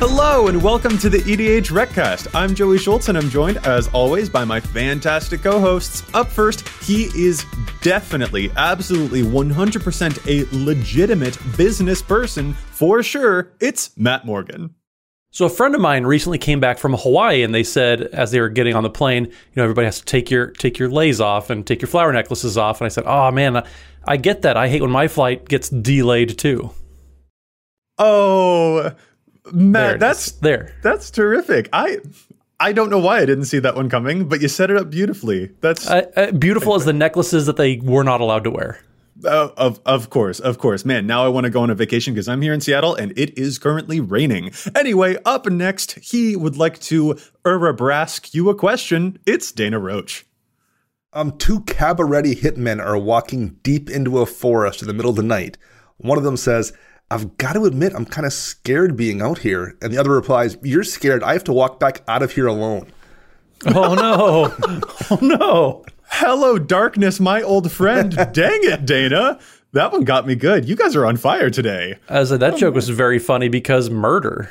Hello and welcome to the EDH Recast. I'm Joey Schultz and I'm joined, as always, by my fantastic co-hosts. Up first, he is definitely, absolutely, 100% a legitimate business person for sure. It's Matt Morgan. So a friend of mine recently came back from Hawaii and they said, as they were getting on the plane, everybody has to take your leis off and take your flower necklaces off. And I said, oh man, I get that. I hate when my flight gets delayed too. Oh, Matt, that's terrific. I don't know why I didn't see that one coming, but you set it up beautifully. That's beautiful as the necklaces that they were not allowed to wear. Of course. Man, now I want to go on a vacation because I'm here in Seattle and it is currently raining. Anyway, up next, he would like to ask you a question. It's Dana Roach. Two cabaret hitmen are walking deep into a forest in the middle of the night. One of them says, I've got to admit, I'm kind of scared being out here. And the other replies, you're scared. I have to walk back out of here alone. Oh, no. Oh, no. Hello, darkness, my old friend. Dang it, Dana. That one got me good. You guys are on fire today. That joke was very funny because murder.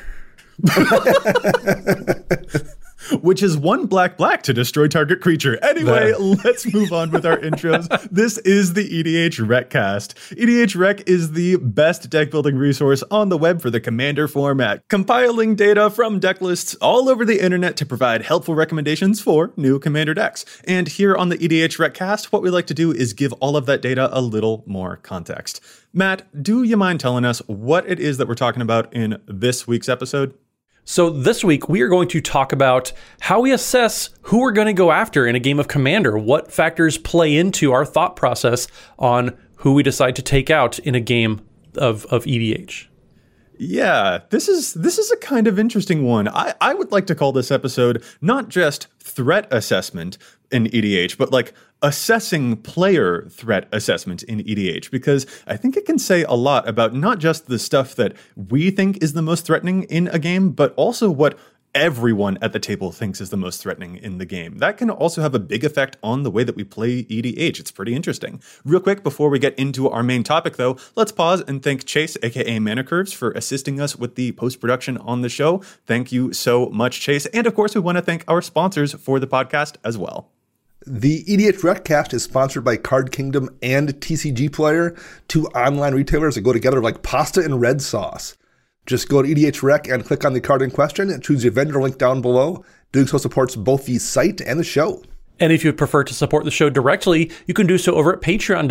Which is one black to destroy target creature. Anyway, let's move on with our intros. This is the EDH Recast. EDH Rec is the best deck building resource on the web for the Commander format, compiling data from deck lists all over the internet to provide helpful recommendations for new Commander decks. And here on the EDH Recast, what we like to do is give all of that data a little more context. Matt, do you mind telling us what it is that we're talking about in this week's episode? So this week, we are going to talk about how we assess who we're going to go after in a game of Commander. What factors play into our thought process on who we decide to take out in a game of EDH. Yeah, this is a kind of interesting one. I would like to call this episode not just threat assessment in EDH, but like assessing player threat assessment in EDH, because I think it can say a lot about not just the stuff that we think is the most threatening in a game, but also what everyone at the table thinks is the most threatening in the game. That can also have a big effect on the way that we play EDH. It's pretty interesting. Real quick, before we get into our main topic, though, let's pause and thank Chase, aka Mana Curves, for assisting us with the post-production on the show. Thank you so much, Chase. And of course, we want to thank our sponsors for the podcast as well. The EDH Recast is sponsored by Card Kingdom and TCG Player, two online retailers that go together like pasta and red sauce. Just go to EDH Rec and click on the card in question and choose your vendor link down below. Doing so supports both the site and the show. And if you would prefer to support the show directly, you can do so over at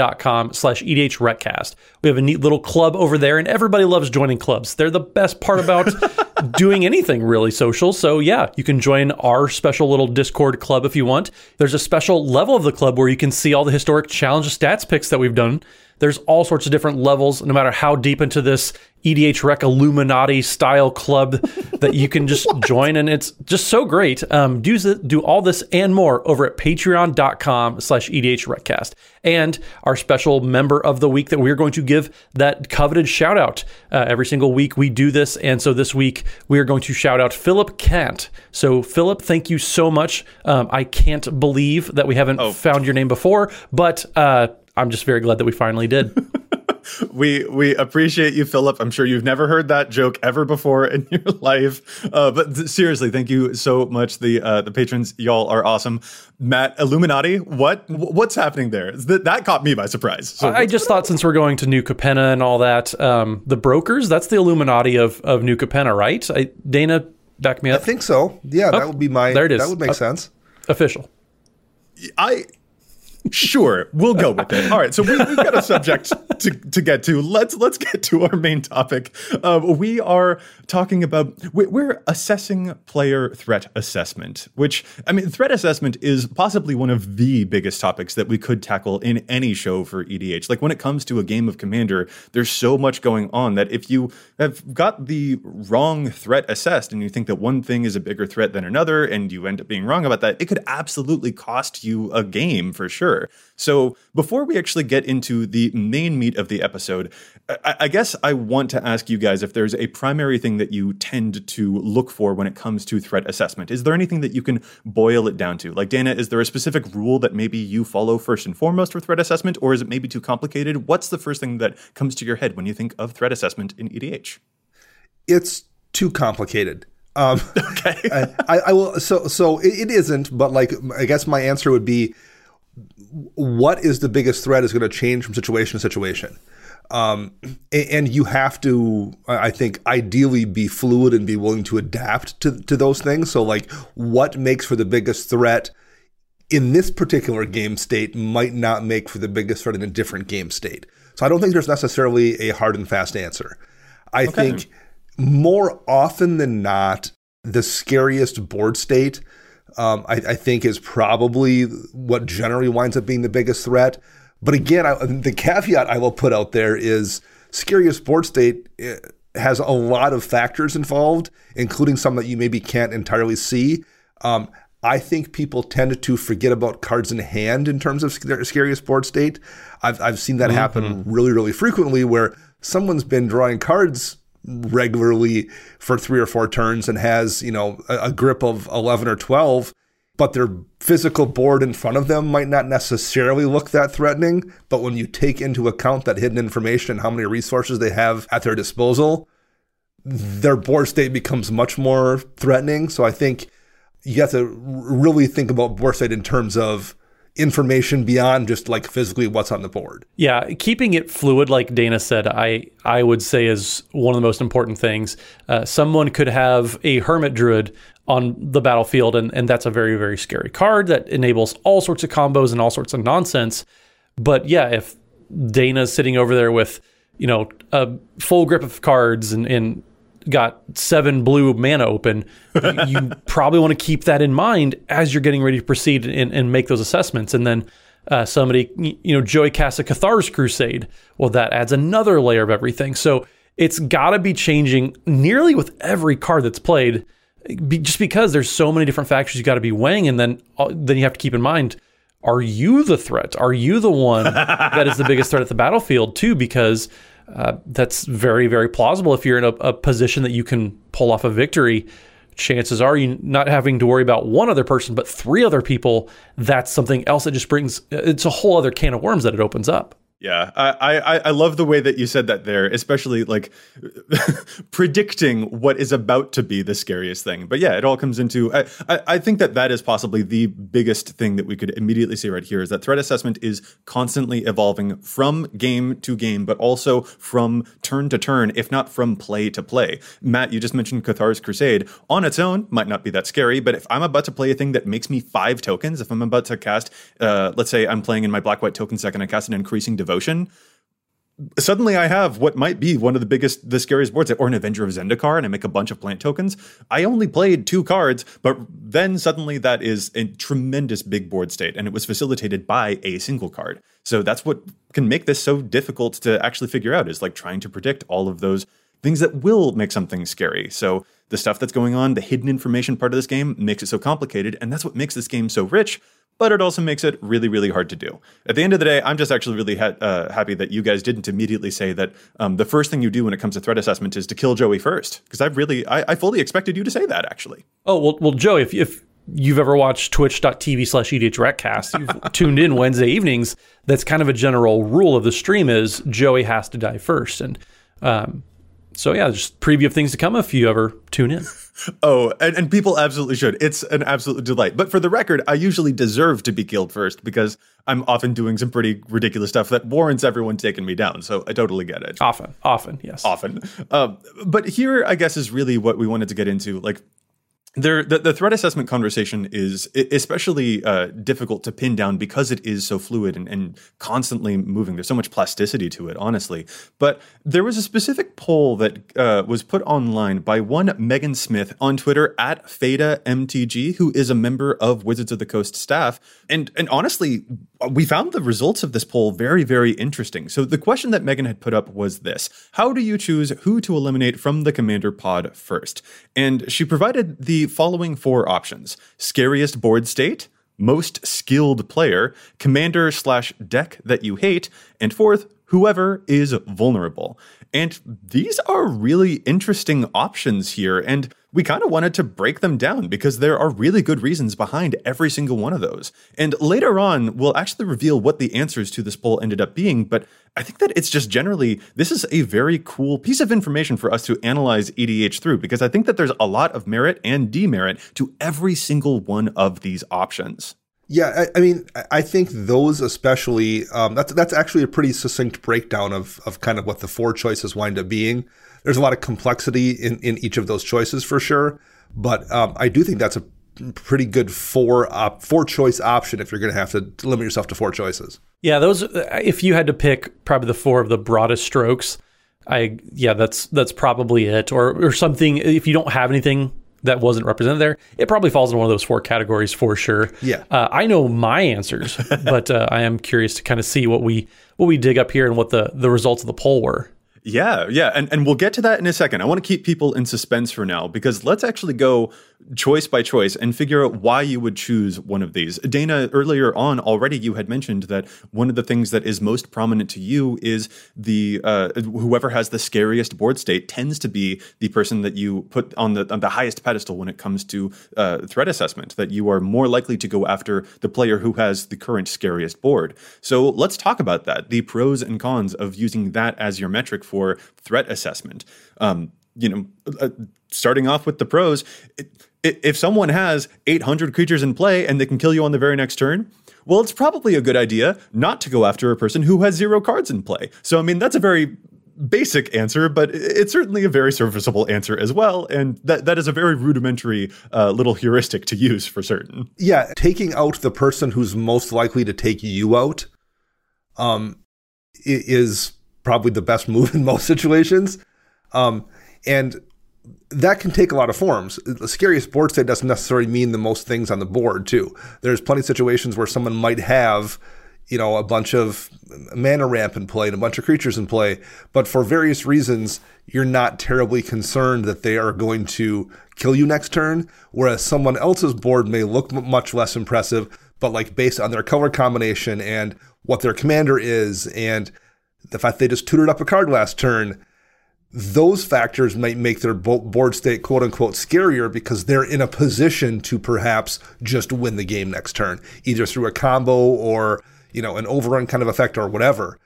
patreon.com/EDHRecast. We have a neat little club over there, and everybody loves joining clubs. They're the best part about doing anything really social. So yeah, you can join our special little Discord club if you want. There's a special level of the club where you can see all the historic challenge stats picks that we've done. There's all sorts of different levels, no matter how deep into this EDH Rec Illuminati style club that you can just join. And it's just so great. Do all this and more over at patreon.com/EDHRecast. And our special member of the week that we're going to give that coveted shout out. Every single week we do this. And so this week we are going to shout out Philip Kant. So Philip, thank you so much. I can't believe that we haven't found your name before, but I'm just very glad that we finally did. We appreciate you, Philip. I'm sure you've never heard that joke ever before in your life. But seriously, thank you so much. The patrons, y'all are awesome. Matt, Illuminati, what's happening there? That caught me by surprise. So I just thought since we're going to New Capenna and all that, the brokers, that's the Illuminati of New Capenna, right? Dana, back me up. I think so. Yeah, that would be there it is. That would make sense. Official. Sure, we'll go with it. All right, so we've got a subject to get to. Let's get to our main topic. We are talking about, we're assessing player threat assessment, which, I mean, threat assessment is possibly one of the biggest topics that we could tackle in any show for EDH. Like when it comes to a game of Commander, there's so much going on that if you have got the wrong threat assessed and you think that one thing is a bigger threat than another and you end up being wrong about that, it could absolutely cost you a game for sure. So before we actually get into the main meat of the episode, I guess I want to ask you guys if there's a primary thing that you tend to look for when it comes to threat assessment. Is there anything that you can boil it down to? Like, Dana, is there a specific rule that maybe you follow first and foremost for threat assessment, or is it maybe too complicated? What's the first thing that comes to your head when you think of threat assessment in EDH? It's too complicated. Okay. I will. So it isn't. But like, I guess my answer would be, what is the biggest threat is going to change from situation to situation. And you have to, I think, ideally be fluid and be willing to adapt to those things. So like, what makes for the biggest threat in this particular game state might not make for the biggest threat in a different game state. So I don't think there's necessarily a hard and fast answer. I think more often than not, the scariest board state, I think, is probably what generally winds up being the biggest threat. But again, the caveat I will put out there is scariest board state has a lot of factors involved, including some that you maybe can't entirely see. I think people tend to forget about cards in hand in terms of scariest board state. I've seen that happen really, really frequently, where someone's been drawing cards regularly for 3 or 4 turns and has, a grip of 11 or 12, but their physical board in front of them might not necessarily look that threatening. But when you take into account that hidden information and how many resources they have at their disposal, their board state becomes much more threatening. So I think you have to really think about board state in terms of information beyond just like physically what's on the board. Yeah, keeping it fluid, like Dana said, I would say is one of the most important things. Someone could have a Hermit Druid on the battlefield, and that's a very, very scary card that enables all sorts of combos and all sorts of nonsense. But yeah, if Dana's sitting over there with, a full grip of cards and got 7 blue mana open, you probably want to keep that in mind as you're getting ready to proceed and make those assessments. And then somebody, Joey casts a Cathar's Crusade. Well, that adds another layer of everything. So it's got to be changing nearly with every card that's played, just because there's so many different factors you got to be weighing. And then you have to keep in mind, are you the threat? Are you the one that is the biggest threat at the battlefield too? Because that's very, very plausible. If you're in a position that you can pull off a victory, chances are you not having to worry about one other person, but 3 other people. That's something else that just it's a whole other can of worms that it opens up. Yeah, I love the way that you said that there, especially like predicting what is about to be the scariest thing. But yeah, it all comes into, I think that is possibly the biggest thing that we could immediately say right here is that threat assessment is constantly evolving from game to game, but also from turn to turn, if not from play to play. Matt, you just mentioned Cathar's Crusade. On its own, might not be that scary, but if I'm about to play a thing that makes me 5 tokens, if I'm about to cast, let's say I'm playing in my black-white token deck and I cast an increasing devotion, suddenly I have what might be one of the scariest boards, or an Avenger of Zendikar, and I make a bunch of plant tokens. I only played 2 cards, but then suddenly that is a tremendous big board state, and it was facilitated by a single card. So that's what can make this so difficult to actually figure out, is like trying to predict all of those things that will make something scary. So the stuff that's going on, the hidden information part of this game makes it so complicated, and that's what makes this game so rich. But it also makes it really, really hard to do. At the end of the day, I'm just actually really happy that you guys didn't immediately say that the first thing you do when it comes to threat assessment is to kill Joey first. Because I fully expected you to say that, actually. Oh, well, Joey, if you've ever watched twitch.tv/EDHRECast, you've tuned in Wednesday evenings, that's kind of a general rule of the stream is Joey has to die first. And so yeah, just preview of things to come if you ever tune in. Oh, and people absolutely should. It's an absolute delight. But for the record, I usually deserve to be killed first because I'm often doing some pretty ridiculous stuff that warrants everyone taking me down. So I totally get it. Often, yes. Often. But here, I guess, is really what we wanted to get into. Like, the threat assessment conversation is especially difficult to pin down because it is so fluid and constantly moving. There's so much plasticity to it, honestly. But there was a specific poll that was put online by one Megan Smith on Twitter at FadaMTG, who is a member of Wizards of the Coast staff. And honestly, we found the results of this poll very, very interesting. So the question that Megan had put up was this: how do you choose who to eliminate from the commander pod first? And she provided the following 4 options: scariest board state, most skilled player, commander/deck that you hate, and 4th, whoever is vulnerable. And these are really interesting options here. And we kind of wanted to break them down because there are really good reasons behind every single one of those. And later on, we'll actually reveal what the answers to this poll ended up being. But I think that it's just generally, this is a very cool piece of information for us to analyze EDH through, because I think that there's a lot of merit and demerit to every single one of these options. Yeah, I mean, I think those especially, that's actually a pretty succinct breakdown of kind of what the 4 choices wind up being. There's a lot of complexity in each of those choices for sure, but I do think that's a pretty good 4 choice option if you're going to have to limit yourself to 4 choices. Yeah, those, if you had to pick probably the 4 of the broadest strokes, that's probably it. Or something, if you don't have anything that wasn't represented there, it probably falls in one of those 4 categories for sure. Yeah. I know my answers, but I am curious to kind of see what we dig up here and what the results of the poll were. Yeah. And we'll get to that in a second. I want to keep people in suspense for now, because let's actually go choice by choice and figure out why you would choose one of these. Dana, earlier on already, you had mentioned that one of the things that is most prominent to you is the whoever has the scariest board state tends to be the person that you put on the highest pedestal when it comes to threat assessment, that you are more likely to go after the player who has the current scariest board. So let's talk about that, the pros and cons of using that as your metric for threat assessment. Starting off with the pros, if someone has 800 creatures in play and they can kill you on the very next turn, well, it's probably a good idea not to go after a person who has 0 cards in play. So, I mean, that's a very basic answer, but it's certainly a very serviceable answer as well. And that is a very rudimentary little heuristic to use for certain. Yeah, taking out the person who's most likely to take you out is probably the best move in most situations. And that can take a lot of forms. The scariest board state doesn't necessarily mean the most things on the board, too. There's plenty of situations where someone might have, a bunch of mana ramp in play and a bunch of creatures in play, but for various reasons, you're not terribly concerned that they are going to kill you next turn, whereas someone else's board may look much less impressive, but like based on their color combination and what their commander is and the fact they just tutored up a card last turn, those factors might make their board state quote unquote scarier because they're in a position to perhaps just win the game next turn, either through a combo or, an overrun kind of effect or whatever.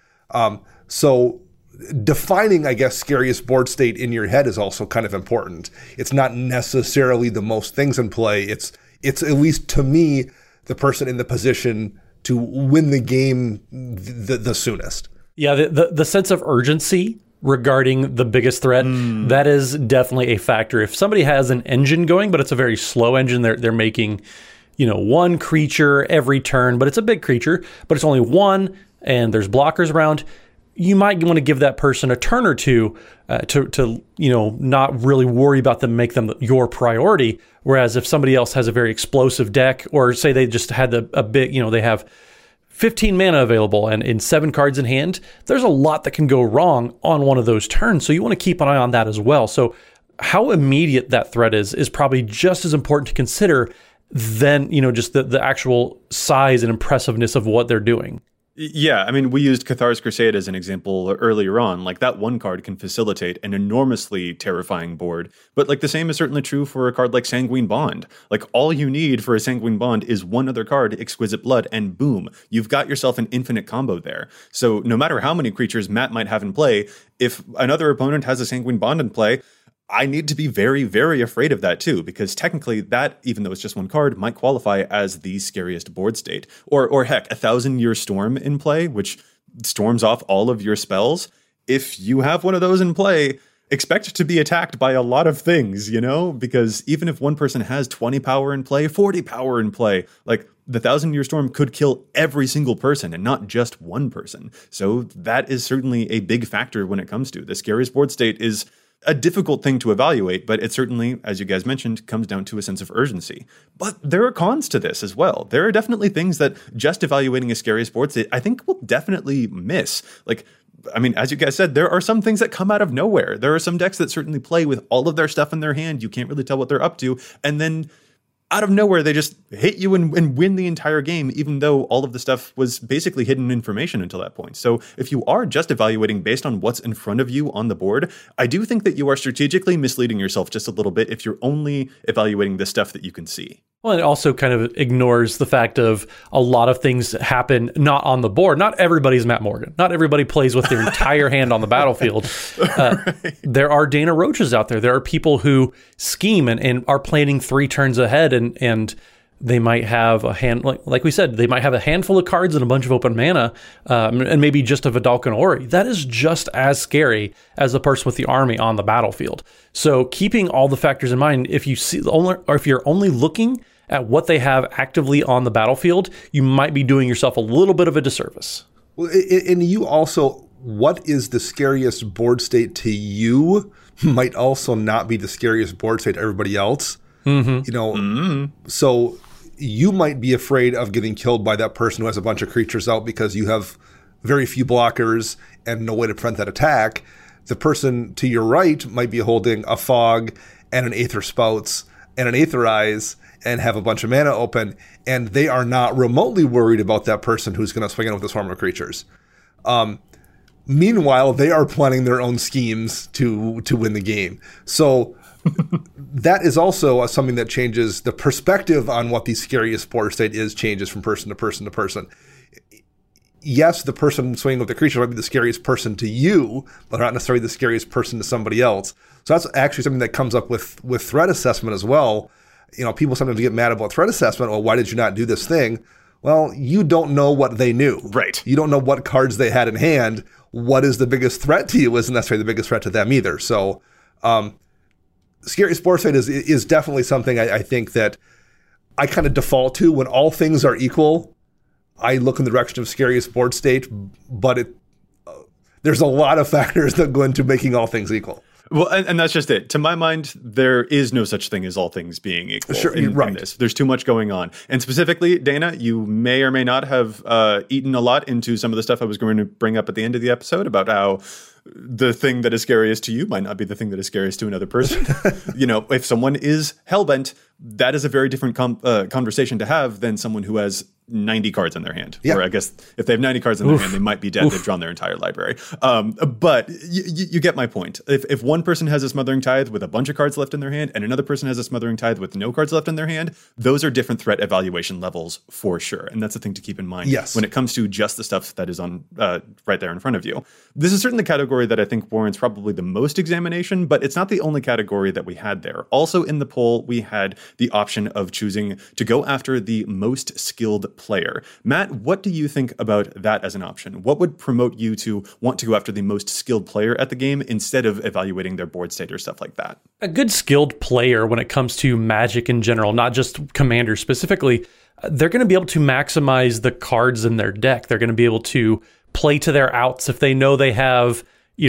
So defining, I guess, scariest board state in your head is also kind of important. It's not necessarily the most things in play. It's at least to me, the person in the position to win the game the soonest. Yeah, the sense of urgency regarding the biggest threat, that is definitely a factor. If somebody has an engine going, but it's a very slow engine, they're making, 1 creature every turn, but it's a big creature, but it's only 1 and there's blockers around, you might want to give that person a turn or two to not really worry about them, make them your priority. Whereas if somebody else has a very explosive deck, or say they just had a big, they have 15 mana available and in 7 cards in hand, there's a lot that can go wrong on one of those turns. So you want to keep an eye on that as well. So how immediate that threat is probably just as important to consider than, just the actual size and impressiveness of what they're doing. Yeah, I mean, we used Cathar's Crusade as an example earlier on. Like, that one card can facilitate an enormously terrifying board. But, like, the same is certainly true for a card like Sanguine Bond. Like, all you need for a Sanguine Bond is one other card, Exquisite Blood, and boom, you've got yourself an infinite combo there. So no matter how many creatures Matt might have in play, if another opponent has a Sanguine Bond in play, I need to be very, very afraid of that too, because technically that, even though it's just one card, might qualify as the scariest board state. Or heck, 1,000-Year Storm in play, which storms off all of your spells. If you have one of those in play, expect to be attacked by a lot of things, because even if one person has 20 power in play, 40 power in play, like the 1,000-Year Storm could kill every single person and not just one person. So that is certainly a big factor when it comes to the scariest board state. Is a difficult thing to evaluate, but it certainly, as you guys mentioned, comes down to a sense of urgency. But there are cons to this as well. There are definitely things that just evaluating a scariest board state, I think, will definitely miss. Like, I mean, as you guys said, there are some things that come out of nowhere. There are some decks that certainly play with all of their stuff in their hand. You can't really tell what they're up to. And then out of nowhere, they just hit you and win the entire game, even though all of the stuff was basically hidden information until that point. So if you are just evaluating based on what's in front of you on the board, I do think that you are strategically misleading yourself just a little bit if you're only evaluating the stuff that you can see. Well, it also kind of ignores the fact of a lot of things happen not on the board. Not everybody's Matt Morgan. Not everybody plays with their entire hand on the battlefield. Right. There are Dana Roaches out there. There are people who scheme and are planning 3 turns ahead, and they might have a hand, like we said, they might have a handful of cards and a bunch of open mana, and maybe just a Vedalken Ori. That is just as scary as the person with the army on the battlefield. So keeping all the factors in mind, if you're only looking at what they have actively on the battlefield, you might be doing yourself a little bit of a disservice. Well, and you also, what is the scariest board state to you might also not be the scariest board state to everybody else. So you might be afraid of getting killed by that person who has a bunch of creatures out because you have very few blockers and no way to prevent that attack. The person to your right might be holding a Fog and an Aether Spouts and an Aetherize and have a bunch of mana open, and they are not remotely worried about that person who's going to swing in with the swarm of creatures. Meanwhile, they are planning their own schemes to win the game. So that is also something that changes the perspective on what the scariest board state is, changes from person to person to person. Yes, the person swinging with the creature might be the scariest person to you, but not necessarily the scariest person to somebody else. So that's actually something that comes up with threat assessment as well. People sometimes get mad about threat assessment. Well, why did you not do this thing? Well, you don't know what they knew. Right. You don't know what cards they had in hand. What is the biggest threat to you isn't necessarily the biggest threat to them either. So, scariest board state is definitely something I think that I kind of default to when all things are equal. I look in the direction of scariest board state, but there's a lot of factors that go into making all things equal. Well, and that's just it. To my mind, there is no such thing as all things being equal in this. There's too much going on. And specifically, Dana, you may or may not have eaten a lot into some of the stuff I was going to bring up at the end of the episode about how the thing that is scariest to you might not be the thing that is scariest to another person. If someone is hellbent, that is a very different conversation to have than someone who has 90 cards in their hand. Yeah. Or I guess if they have 90 cards in their hand, they might be dead. They've drawn their entire library. But you get my point. If one person has a Smothering Tithe with a bunch of cards left in their hand and another person has a Smothering Tithe with no cards left in their hand, those are different threat evaluation levels for sure. And that's the thing to keep in mind when it comes to just the stuff that is on right there in front of you. This is certainly the category that I think warrants probably the most examination, but it's not the only category that we had there. Also in the poll, we had the option of choosing to go after the most skilled player. Matt, what do you think about that as an option? What would promote you to want to go after the most skilled player at the game instead of evaluating their board state or stuff like that? A good skilled player when it comes to Magic in general, not just Commander specifically, they're going to be able to maximize the cards in their deck. They're going to be able to play to their outs. If they know they have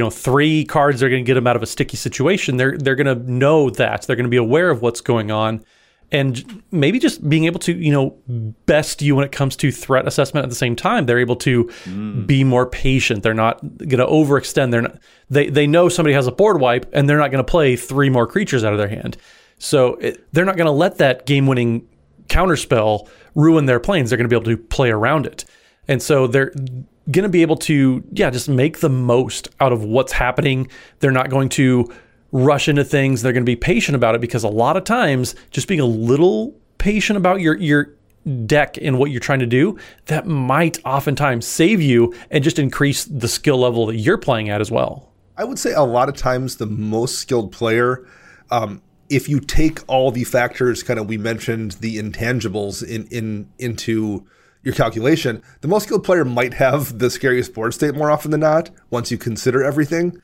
3 cards, they're going to get them out of a sticky situation. They're going to know that. They're going to be aware of what's going on. And maybe just being able to, best you when it comes to threat assessment at the same time. They're able to be more patient. They're not going to overextend. They know somebody has a board wipe, and they're not going to play 3 more creatures out of their hand. So they're not going to let that game-winning counterspell ruin their planes. They're going to be able to play around it. And so they're going to be able to, just make the most out of what's happening. They're not going to rush into things. They're going to be patient about it, because a lot of times just being a little patient about your deck and what you're trying to do, that might oftentimes save you and just increase the skill level that you're playing at as well. I would say a lot of times the most skilled player, if you take all the factors we mentioned, the intangibles into your calculation, the most skilled player might have the scariest board state more often than not once you consider everything.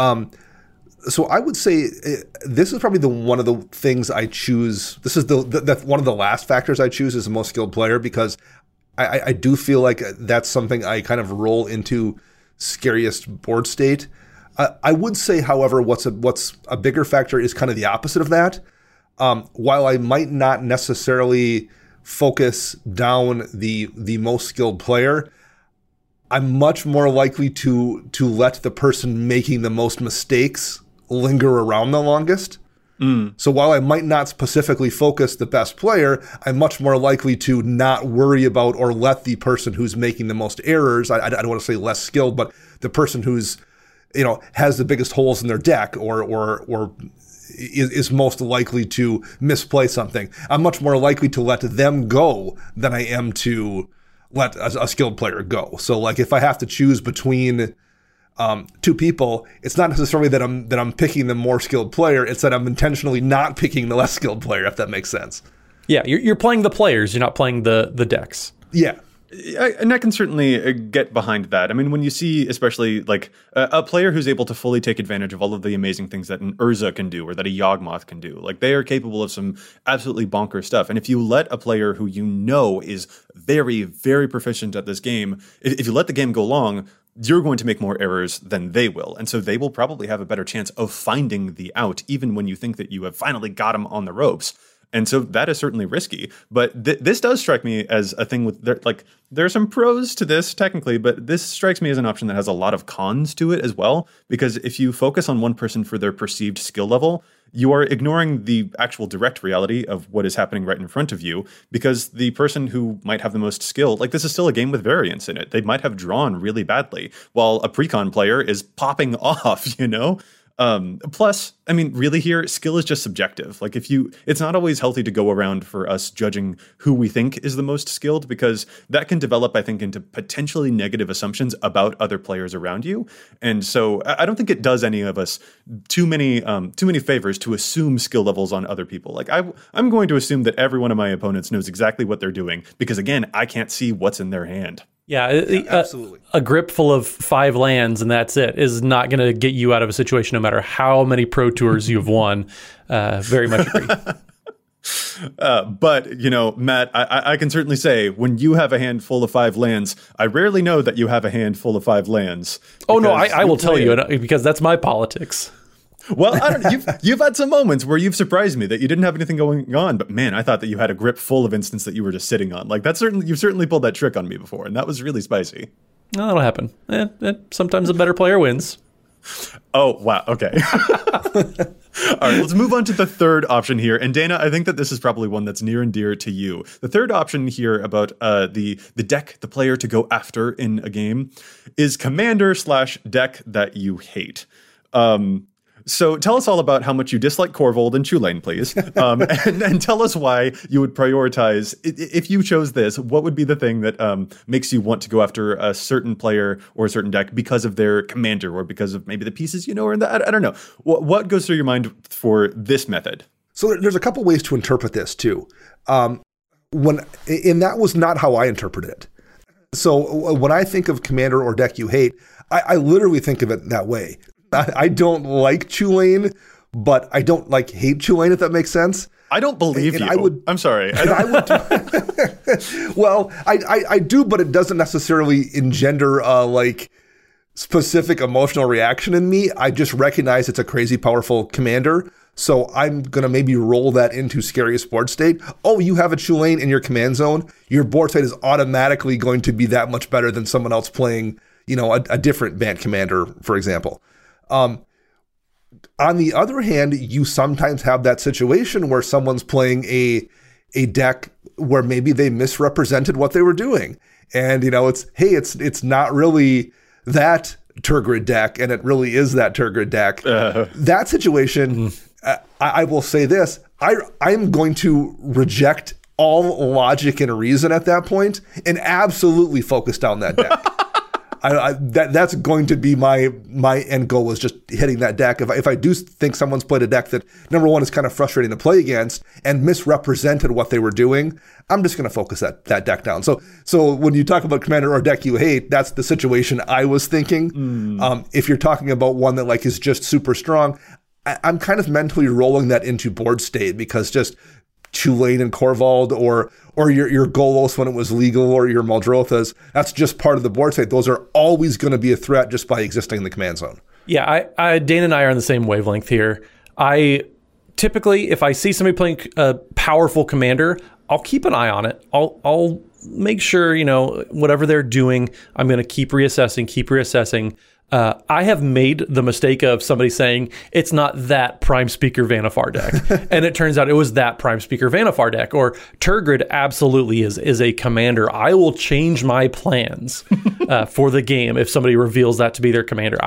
So I would say this is probably one of the things I choose. This is the one of the last factors I choose as the most skilled player, because I do feel like that's something I kind of roll into scariest board state. I would say, however, what's a bigger factor is kind of the opposite of that. While I might not necessarily focus down the most skilled player, I'm much more likely to let the person making the most mistakes linger around the longest. So while I might not specifically focus the best player, I'm much more likely to not worry about or let the person who's making the most errors, I don't want to say less skilled, but the person who's, has the biggest holes in their deck or is most likely to misplay something. I'm much more likely to let them go than I am to let a skilled player go. So like if I have to choose between two people, it's not necessarily that I'm picking the more skilled player. It's that I'm intentionally not picking the less skilled player, if that makes sense. Yeah, you're playing the players. You're not playing the decks. Yeah. And I can certainly get behind that. I mean, when you see especially like a player who's able to fully take advantage of all of the amazing things that an Urza can do or that a Yawgmoth can do, like they are capable of some absolutely bonkers stuff. And if you let a player who is very, very proficient at this game, if you let the game go long, you're going to make more errors than they will. And so they will probably have a better chance of finding the out, even when you think that you have finally got them on the ropes. And so that is certainly risky. But this does strike me as a thing with, there are some pros to this technically, but this strikes me as an option that has a lot of cons to it as well. Because if you focus on one person for their perceived skill level, you are ignoring the actual direct reality of what is happening right in front of you, because the person who might have the most skill, like this is still a game with variance in it. They might have drawn really badly while a precon player is popping off, Plus, I mean, really here, skill is just subjective. Like it's not always healthy to go around for us judging who we think is the most skilled, because that can develop, I think, into potentially negative assumptions about other players around you. And so I don't think it does any of us too many favors to assume skill levels on other people. Like I'm going to assume that every one of my opponents knows exactly what they're doing, because again, I can't see what's in their hand. Yeah, absolutely. A grip full of 5 lands and that's it is not going to get you out of a situation no matter how many Pro Tours you've won. Very much agree. But, Matt, I can certainly say when you have a hand full of 5 lands, I rarely know that you have a hand full of 5 lands. Oh, no, I will tell you because that's my politics. Well, I don't know. You've had some moments where you've surprised me that you didn't have anything going on, but man, I thought that you had a grip full of instants that you were just sitting on. Like you've certainly pulled that trick on me before, and that was really spicy. No, that'll happen. Sometimes a better player wins. Oh, wow. Okay. All right, let's move on to the third option here. And Dana, I think that this is probably one that's near and dear to you. The third option here about the deck, the player to go after in a game, is commander/deck that you hate. So tell us all about how much you dislike Korvold and Chulane, please. And tell us why you would prioritize, if you chose this, what would be the thing that makes you want to go after a certain player or a certain deck because of their commander or because of maybe the pieces or I don't know. What goes through your mind for this method? So there's a couple ways to interpret this too. And that was not how I interpret it. So when I think of commander or deck you hate, I literally think of it that way. I don't like Chulane, but I don't hate Chulane, if that makes sense. I don't believe you. I'm sorry. Well, I do, but it doesn't necessarily engender specific emotional reaction in me. I just recognize it's a crazy powerful commander. So I'm going to maybe roll that into Scariest Board State. Oh, you have a Chulane in your command zone. Your board state is automatically going to be that much better than someone else playing, a different band commander, for example. On the other hand, you sometimes have that situation where someone's playing a deck where maybe they misrepresented what they were doing. And, it's not really that Tergrid deck, and it really is that Tergrid deck. That situation, I will say this, I'm going to reject all logic and reason at that point and absolutely focus down that deck. That's going to be my end goal, is just hitting that deck. If I do think someone's played a deck that, number one, is kind of frustrating to play against and misrepresented what they were doing, I'm just going to focus that deck down. So when you talk about commander or deck you hate, that's the situation I was thinking. If you're talking about one that is just super strong, I'm kind of mentally rolling that into board state, because just Chulane and Korvold or your Golos when it was legal, or your Muldrothas, that's just part of the board state. Those are always going to be a threat just by existing in the command zone. Yeah, Dana and I are on the same wavelength here. I typically, if I see somebody playing a powerful commander, I'll keep an eye on it. I'll make sure, whatever they're doing, I'm going to keep reassessing. I have made the mistake of somebody saying it's not that Prime Speaker Vannifar deck, and it turns out it was that Prime Speaker Vannifar deck. Or Tergrid absolutely is a commander. I will change my plans for the game if somebody reveals that to be their commander.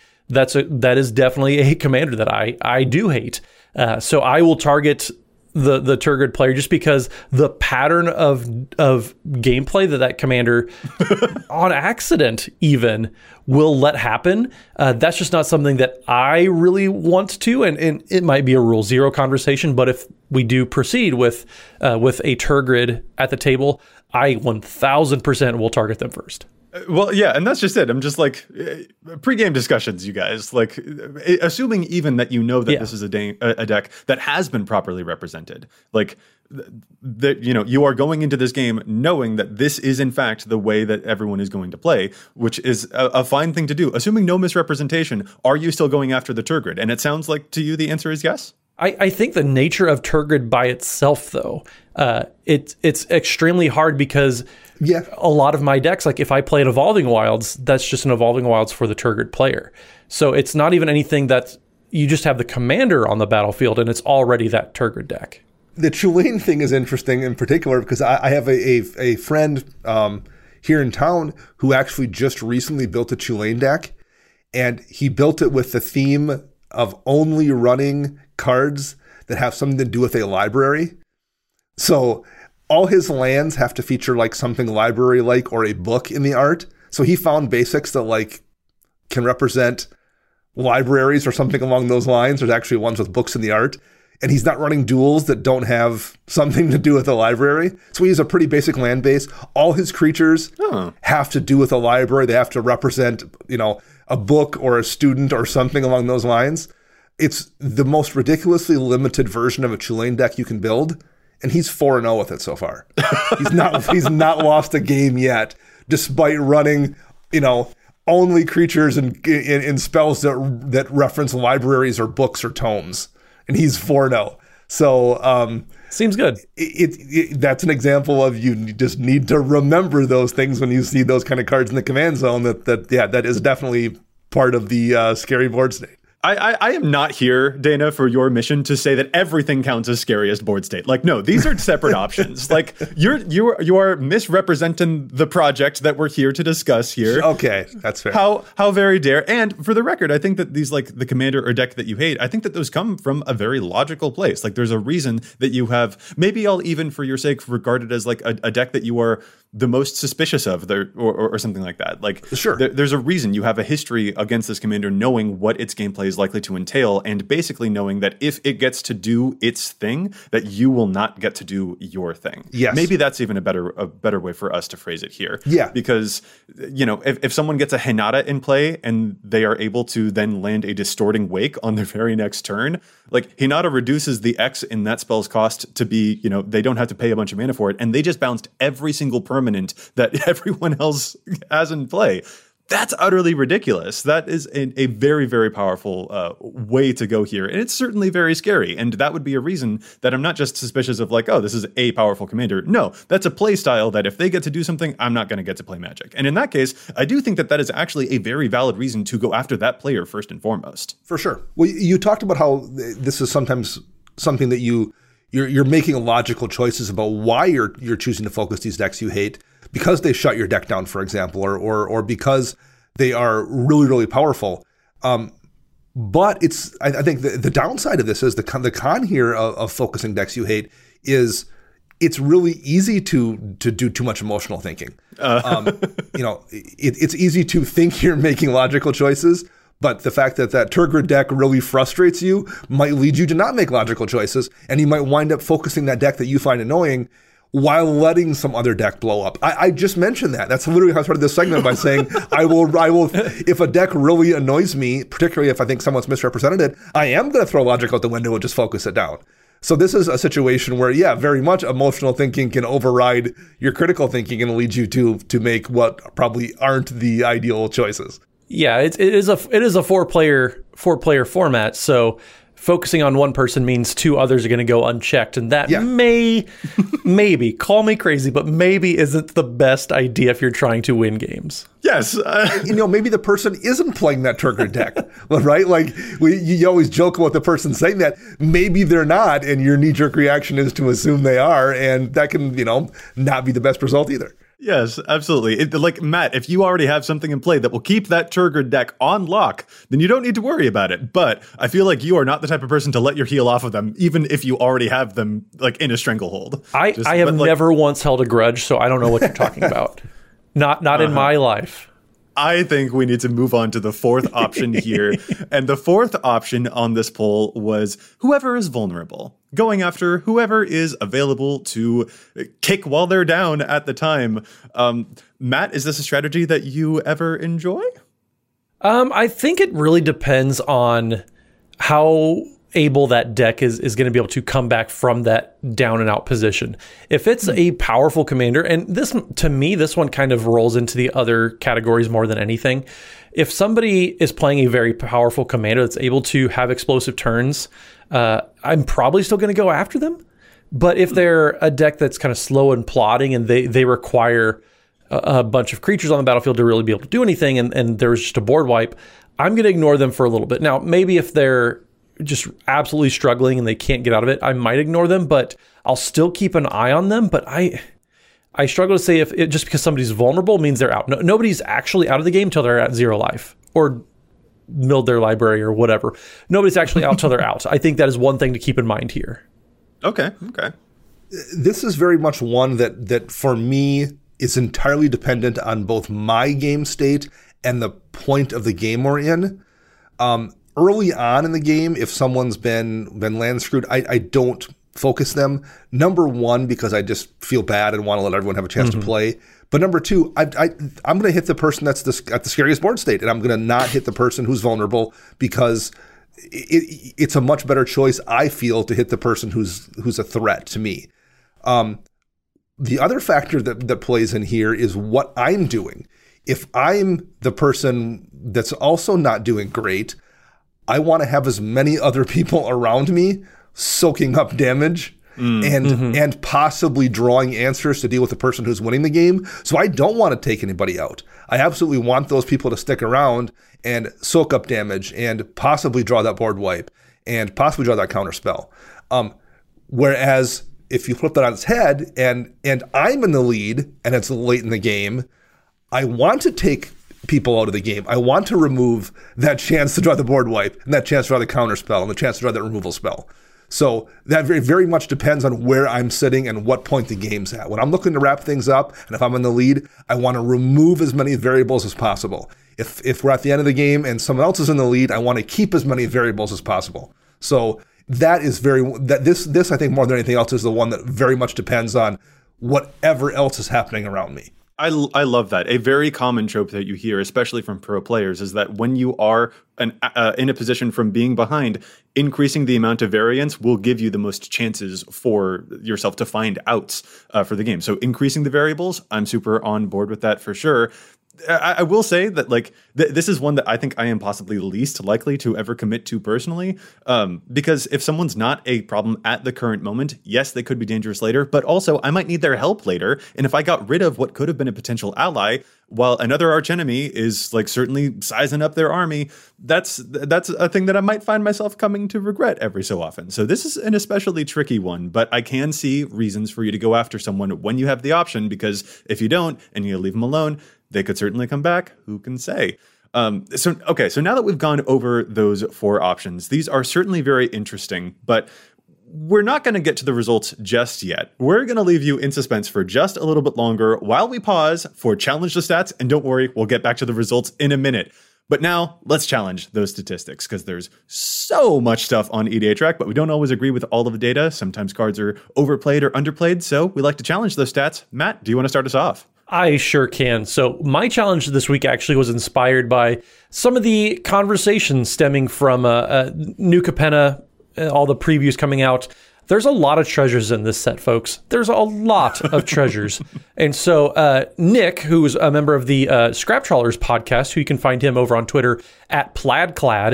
That is definitely a commander that I do hate. So I will target the Tergrid player just because the pattern of gameplay that commander on accident even will let happen. That's just not something that I really want to, and it might be a rule zero conversation, but if we do proceed with a Tergrid at the table, I 1000% will target them first. Well, yeah, and that's just it. I'm just like, pre-game discussions, you guys. Like, assuming even that you know that this is a deck that has been properly represented. Like, that you are going into this game knowing that this is, in fact, the way that everyone is going to play, which is a fine thing to do. Assuming no misrepresentation, are you still going after the Tergrid? And it sounds like to you the answer is yes? I think the nature of Tergrid by itself, though, it's extremely hard because a lot of my decks, like if I play an Evolving Wilds, that's just an Evolving Wilds for the Tergrid player. So it's not even anything that you just have the commander on the battlefield and it's already that Tergrid deck. The Chulane thing is interesting in particular because I have a friend here in town who actually just recently built a Chulane deck, and he built it with the theme of only running cards that have something to do with a library. So all his lands have to feature like something library-like or a book in the art. So he found basics that like can represent libraries or something along those lines. There's actually ones with books in the art. And he's not running duels that don't have something to do with a library. So he has a pretty basic land base. All his creatures have to do with a library. They have to represent, a book or a student or something along those lines. It's the most ridiculously limited version of a Chulane deck you can build, and he's 4-0 with it so far. He's not lost a game yet, despite running, only creatures in spells that reference libraries or books or tomes, and he's 4-0. So seems good. That's an example of you just need to remember those things when you see those kind of cards in the command zone. That is definitely part of the scary board state. I am not here, Dana, for your mission to say that everything counts as scariest board state. Like, no, these are separate options. Like, you are misrepresenting the project that we're here to discuss here. Okay, that's fair. How very dare. And for the record, I think that these, like, the commander or deck that you hate, I think that those come from a very logical place. Like, there's a reason that you have, maybe I'll even, for your sake, regard it as, like, a deck that you are the most suspicious of, or something like that. Like, sure, there's a reason you have a history against this commander, knowing what its gameplay is likely to entail, and basically knowing that if it gets to do its thing, that you will not get to do your thing. Yes. Maybe that's even a better way for us to phrase it here. Yeah. Because, if someone gets a Hinata in play and they are able to then land a Distorting Wake on their very next turn, like, Hinata reduces the X in that spell's cost to be, they don't have to pay a bunch of mana for it, and they just bounced every single permanent that everyone else has in play. That's utterly ridiculous. That is a very, very powerful way to go here. And it's certainly very scary. And that would be a reason that I'm not just suspicious of like, oh, this is a powerful commander. No, that's a play style that if they get to do something, I'm not going to get to play Magic. And in that case, I do think that is actually a very valid reason to go after that player first and foremost. For sure. Well, you talked about how this is sometimes something that you're making logical choices about why you're choosing to focus these decks you hate, because they shut your deck down, for example, or because they are really, really powerful. But I think the downside of this is the con here of focusing decks you hate is it's really easy to do too much emotional thinking. It's easy to think you're making logical choices, but the fact that Tergrid deck really frustrates you might lead you to not make logical choices, and you might wind up focusing that deck that you find annoying while letting some other deck blow up. I just mentioned that. That's literally how I started this segment by saying, I will, if a deck really annoys me, particularly if I think someone's misrepresented it, I am going to throw logic out the window and just focus it down. So this is a situation where, very much emotional thinking can override your critical thinking and lead you to make what probably aren't the ideal choices. Yeah, it is a 4-player format. So focusing on one person means two others are going to go unchecked. And that maybe, call me crazy, but maybe isn't the best idea if you're trying to win games. Yes. Maybe the person isn't playing that Turgid deck, right? Like you always joke about the person saying that. Maybe they're not, and your knee-jerk reaction is to assume they are, and that can, not be the best result either. Yes, absolutely. Like, Matt, if you already have something in play that will keep that Turgid deck on lock, then you don't need to worry about it. But I feel like you are not the type of person to let your heel off of them, even if you already have them like in a stranglehold. I have never once held a grudge, so I don't know what you're talking about. Not in my life. I think we need to move on to the fourth option here. And the fourth option on this poll was whoever is vulnerable, going after whoever is available to kick while they're down at the time. Matt, is this a strategy that you ever enjoy? I think it really depends on how able that deck is going to be able to come back from that down and out position. If it's a powerful commander, and this, to me, this one kind of rolls into the other categories more than anything. If somebody is playing a very powerful commander that's able to have explosive turns, I'm probably still going to go after them. But if they're a deck that's kind of slow and plodding and they require a bunch of creatures on the battlefield to really be able to do anything, and there's just a board wipe, I'm going to ignore them for a little bit. Now, maybe if they're just absolutely struggling and they can't get out of it, I might ignore them, but I'll still keep an eye on them. But I struggle to say if it, just because somebody's vulnerable means they're out. Nobody's actually out of the game till they're at 0 life or milled their library or whatever. Nobody's actually out till they're out. I think that is one thing to keep in mind here. Okay. This is very much one that for me is entirely dependent on both my game state and the point of the game we're in. Early on in the game, if someone's been land screwed, I don't focus them. Number one, because I just feel bad and want to let everyone have a chance to play. But number two, I'm going to hit the person that's at the scariest board state, and I'm going to not hit the person who's vulnerable because it's a much better choice, I feel, to hit the person who's a threat to me. The other factor that plays in here is what I'm doing. If I'm the person that's also not doing great, I want to have as many other people around me soaking up damage and possibly drawing answers to deal with the person who's winning the game. So I don't want to take anybody out. I absolutely want those people to stick around and soak up damage and possibly draw that board wipe and possibly draw that counter spell. Whereas if you flip that on its head and I'm in the lead and it's late in the game, I want to take people out of the game. I want to remove that chance to draw the board wipe and that chance to draw the counter spell and the chance to draw that removal spell. So that very, very much depends on where I'm sitting and what point the game's at. When I'm looking to wrap things up and if I'm in the lead, I want to remove as many variables as possible. If we're at the end of the game and someone else is in the lead, I want to keep as many variables as possible. So that is this I think more than anything else is the one that very much depends on whatever else is happening around me. I love that. A very common trope that you hear, especially from pro players, is that when you are in a position from being behind, increasing the amount of variance will give you the most chances for yourself to find outs for the game. So increasing the variables, I'm super on board with that for sure. I will say that this is one that I think I am possibly least likely to ever commit to personally, because if someone's not a problem at the current moment, yes, they could be dangerous later, but also I might need their help later. And if I got rid of what could have been a potential ally, while another archenemy is certainly sizing up their army, that's a thing that I might find myself coming to regret every so often. So this is an especially tricky one, but I can see reasons for you to go after someone when you have the option, because if you don't and you leave them alone, they could certainly come back. Who can say? So now that we've gone over those four options, these are certainly very interesting, but we're not going to get to the results just yet. We're going to leave you in suspense for just a little bit longer while we pause for Challenge the Stats. And don't worry, we'll get back to the results in a minute. But now let's challenge those statistics, because there's so much stuff on EDHREC, but we don't always agree with all of the data. Sometimes cards are overplayed or underplayed, so we like to challenge those stats. Matt, do you want to start us off? I sure can. So my challenge this week actually was inspired by some of the conversations stemming from New Capenna, all the previews coming out. There's a lot of treasures in this set, folks. There's a lot of treasures. And so Nick, who's a member of the Scrap Trawlers podcast, who you can find him over on Twitter at PlaidClad,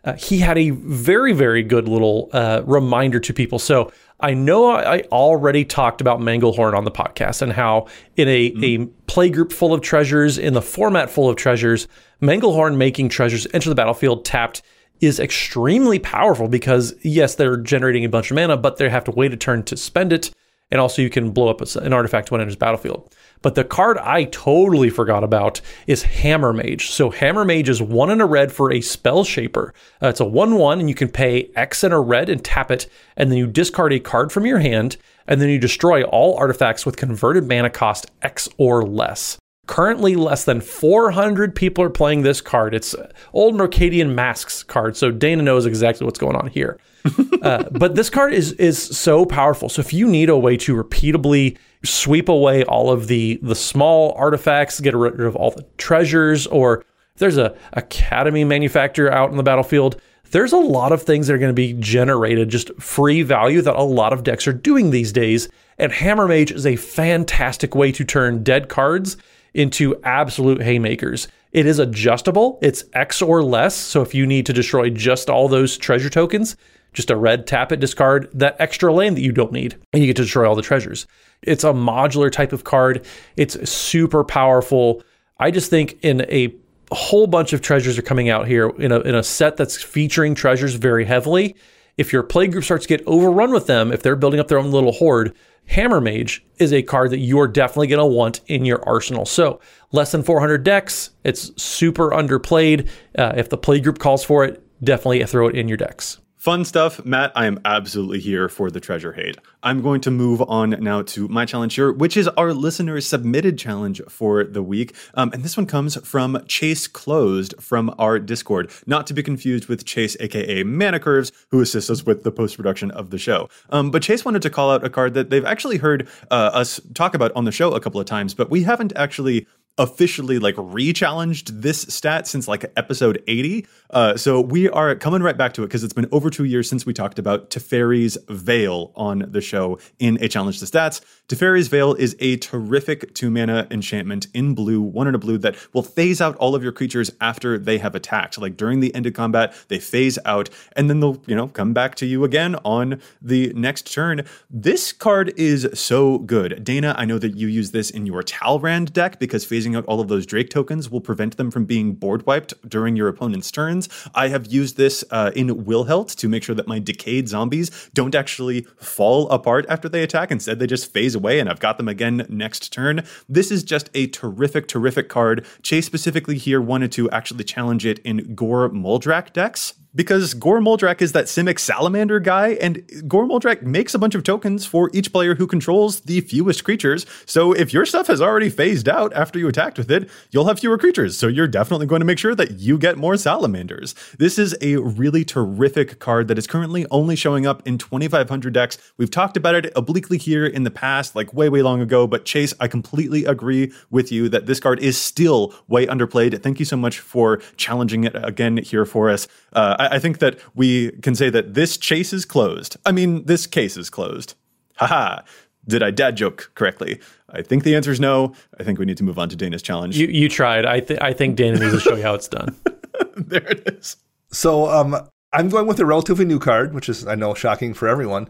he had a very, very good little reminder to people. So I know I already talked about Manglehorn on the podcast and how in a play group full of treasures, in the format full of treasures, Manglehorn making treasures enter the battlefield tapped is extremely powerful because, yes, they're generating a bunch of mana, but they have to wait a turn to spend it. And also you can blow up an artifact when it enters battlefield. But the card I totally forgot about is Hammer Mage. So Hammer Mage is 1 and a red for a Spell Shaper. It's a 1/1, and you can pay X and a red and tap it, and then you discard a card from your hand, and then you destroy all artifacts with converted mana cost X or less. Currently, less than 400 people are playing this card. It's old Mercadian Masks card, so Dana knows exactly what's going on here. But this card is so powerful. So if you need a way to repeatably sweep away all of the small artifacts, get rid of all the treasures, or if there's a Academy manufacturer out in the battlefield, there's a lot of things that are going to be generated, just free value that a lot of decks are doing these days. And Hammer Mage is a fantastic way to turn dead cards into absolute haymakers. It is adjustable. It's X or less. So if you need to destroy just all those treasure tokens, just a red, tap it, discard that extra land that you don't need, and you get to destroy all the treasures. It's a modular type of card. It's super powerful. I just think in a whole bunch of treasures are coming out here in a set that's featuring treasures very heavily. If your play group starts to get overrun with them, if they're building up their own little horde, Hammer Mage is a card that you're definitely going to want in your arsenal. So less than 400 decks, it's super underplayed. If the play group calls for it, definitely throw it in your decks. Fun stuff. Matt, I am absolutely here for the treasure hate. I'm going to move on now to my challenge here, which is our listeners submitted challenge for the week. And this one comes from Chase Closed from our Discord, not to be confused with Chase, aka Mana Curves, who assists us with the post-production of the show. But Chase wanted to call out a card that they've actually heard us talk about on the show a couple of times, but we haven't actually officially re-challenged this stat since episode 80. So we are coming right back to it because it's been over 2 years since we talked about Teferi's Veil on the show in a Challenge the Stats. Teferi's Veil is a terrific 2-mana enchantment in blue, 1 and a blue, that will phase out all of your creatures after they have attacked. During the end of combat, they phase out, and then they'll come back to you again on the next turn. This card is so good. Dana, I know that you use this in your Talrand deck because phasing out all of those Drake tokens will prevent them from being board wiped during your opponent's turns. I have used this in Wilhelt to make sure that my decayed zombies don't actually fall apart after they attack. Instead, they just phase away, and I've got them again next turn. This is just a terrific, terrific card. Chase specifically here wanted to actually challenge it in Gore Muldrak decks, because Gore Muldrak is that Simic Salamander guy, and Gore Muldrak makes a bunch of tokens for each player who controls the fewest creatures. So if your stuff has already phased out after you attacked with it, you'll have fewer creatures. So you're definitely going to make sure that you get more salamanders. This is a really terrific card that is currently only showing up in 2,500 decks. We've talked about it obliquely here in the past, way, way long ago. But Chase, I completely agree with you that this card is still way underplayed. Thank you so much for challenging it again here for us. I think that we can say that this chase is closed. I mean, this case is closed. Haha. Did I dad joke correctly? I think the answer is no. I think we need to move on to Dana's challenge. You tried. I think Dana needs to show you how it's done. There it is. So I'm going with a relatively new card, which is, I know, shocking for everyone.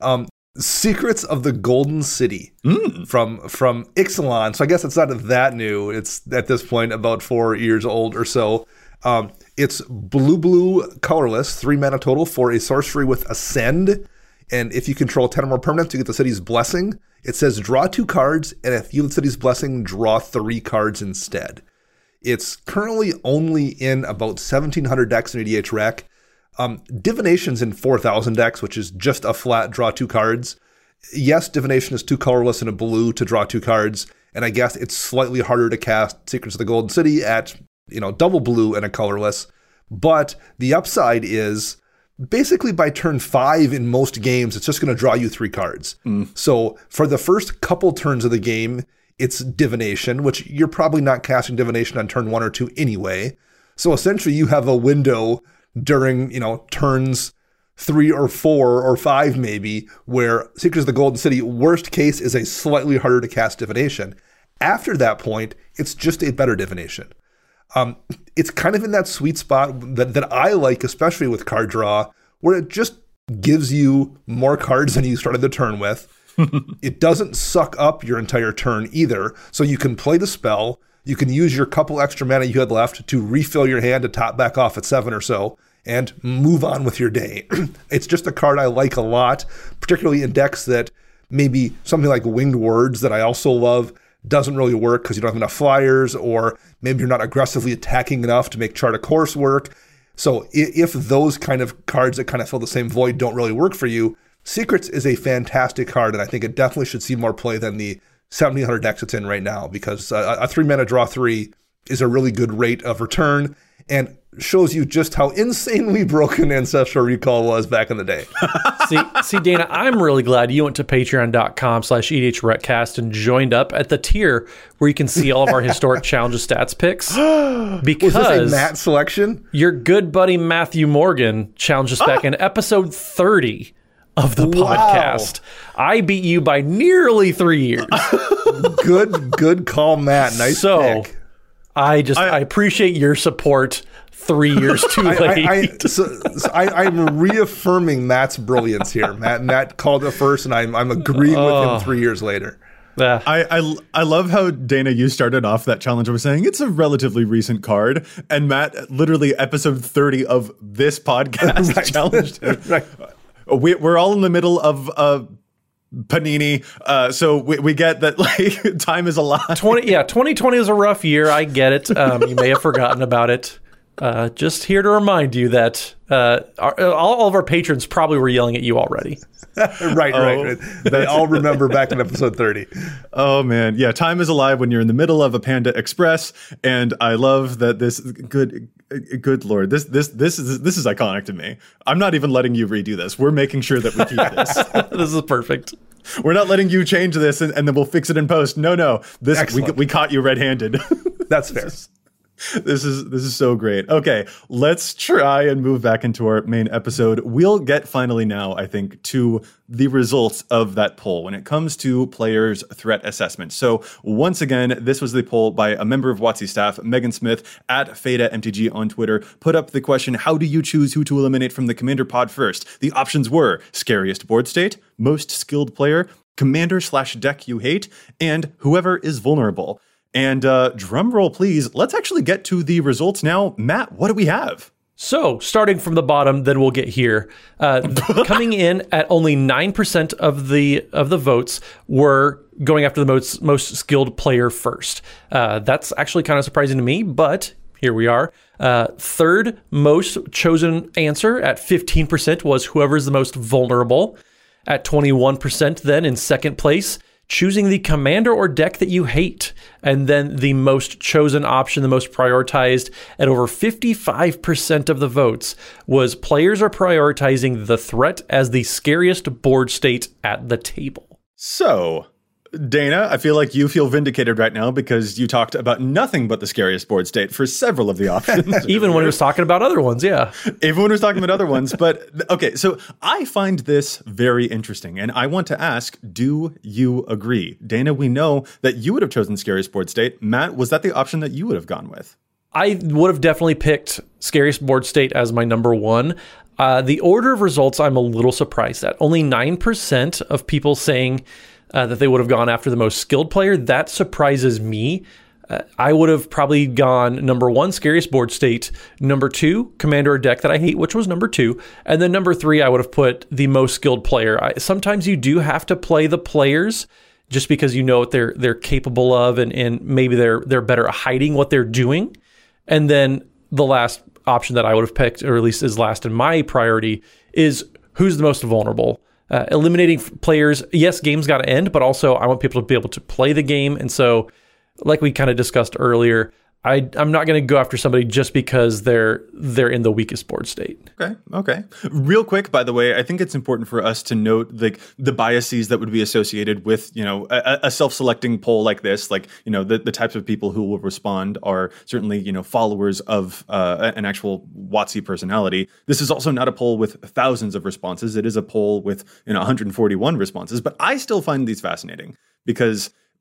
Secrets of the Golden City from Ixalan. So I guess it's not that new. It's at this point about 4 years old or so. It's blue, colorless, 3 mana total for a sorcery with Ascend. And if you control 10 or more permanents, you get the city's blessing. It says draw 2 cards, and if you have the city's blessing, draw 3 cards instead. It's currently only in about 1,700 decks in EDH Rec. Divination's in 4,000 decks, which is just a flat draw 2 cards. Yes, Divination is 2 colorless and a blue to draw 2 cards, and I guess it's slightly harder to cast Secrets of the Golden City at double blue and a colorless. But the upside is basically by turn 5 in most games, it's just going to draw you 3 cards. So for the first couple turns of the game, it's Divination, which you're probably not casting Divination on turn 1 or 2 anyway. So essentially you have a window during, turns 3 or 4 or 5 maybe, where Secrets of the Golden City, worst case, is a slightly harder to cast Divination. After that point, it's just a better Divination. It's kind of in that sweet spot that I like, especially with card draw, where it just gives you more cards than you started the turn with. It doesn't suck up your entire turn either. So you can play the spell. You can use your couple extra mana you had left to refill your hand to top back off at 7 or so and move on with your day. It's just a card I like a lot, particularly in decks that maybe something like Winged Words that I also love doesn't really work because you don't have enough flyers, or maybe you're not aggressively attacking enough to make Chart a Course work. So if those kind of cards that kind of fill the same void don't really work for you, Secrets is a fantastic card, and I think it definitely should see more play than the 1,700 decks it's in right now, because a 3-mana draw 3 is a really good rate of return and shows you just how insanely broken Ancestral Recall was back in the day. See, Dana, I'm really glad you went to patreon.com/EDHRECast and joined up at the tier where you can see all of our historic Challenges stats picks. Because was this a Matt selection? Your good buddy Matthew Morgan challenged us back in episode 30 of the podcast. I beat you by nearly 3 years. Good call, Matt. Nice pick. I appreciate your support 3 years too late. I'm reaffirming Matt's brilliance here. Matt called it first, and I'm agreeing with him 3 years later. I love how, Dana, you started off that challenge by saying it's a relatively recent card, and Matt, literally episode 30 of this podcast, challenged him. Right. We're all in the middle of Panini, so we get that, like, time is a lot. 2020 was a rough year. I get it. You may have forgotten about it. Just here to remind you that all of our patrons probably were yelling at you already. Right. They all remember back in episode 30. Oh man, yeah. Time is alive when you're in the middle of a Panda Express, and I love that this good Lord, this is iconic to me. I'm not even letting you redo this. We're making sure that we keep this. This is perfect. We're not letting you change this and then we'll fix it in post. No. This we caught you red-handed. That's fair. This is so great. Okay, let's try and move back into our main episode. We'll get finally now, I think, to the results of that poll when it comes to players' threat assessment. So once again, this was the poll by a member of WotC staff, Megan Smith, at FadaMTG on Twitter, put up the question, how do you choose who to eliminate from the Commander pod first? The options were scariest board state, most skilled player, commander/deck you hate, and whoever is vulnerable. And drum roll, please. Let's actually get to the results now. Matt, what do we have? So, starting from the bottom, then we'll get here. Coming in at only 9% of the votes were going after the most skilled player first. That's actually kind of surprising to me, but here we are. Third most chosen answer at 15% was whoever's the most vulnerable. At 21%, then in second place, choosing the commander or deck that you hate. And then the most chosen option, the most prioritized at over 55% of the votes, was players are prioritizing the threat as the scariest board state at the table. So, Dana, I feel like you feel vindicated right now because you talked about nothing but the scariest board state for several of the options. Even when he was talking about other ones, yeah. Even when he was talking about other ones. But, okay, so I find this very interesting, and I want to ask, do you agree? Dana, we know that you would have chosen scariest board state. Matt, was that the option that you would have gone with? I would have definitely picked scariest board state as my number one. The order of results, I'm a little surprised at. Only 9% of people saying that they would have gone after the most skilled player. That surprises me. I would have probably gone number one, scariest board state, number two, commander or deck that I hate, which was number two, and then number three, I would have put the most skilled player. Sometimes you do have to play the players just because you know what they're capable of, and maybe they're better at hiding what they're doing. And then the last option that I would have picked, or at least is last in my priority, is who's the most vulnerable. Eliminating players, yes, game's got to end, but also I want people to be able to play the game. And so, like we kind of discussed earlier, I'm not going to go after somebody just because they're in the weakest board state. Okay. Real quick, by the way, I think it's important for us to note the biases that would be associated with, a self-selecting poll like this. Like, the types of people who will respond are certainly, followers of an actual WotC personality. This is also not a poll with thousands of responses. It is a poll with 141 responses. But I still find these fascinating because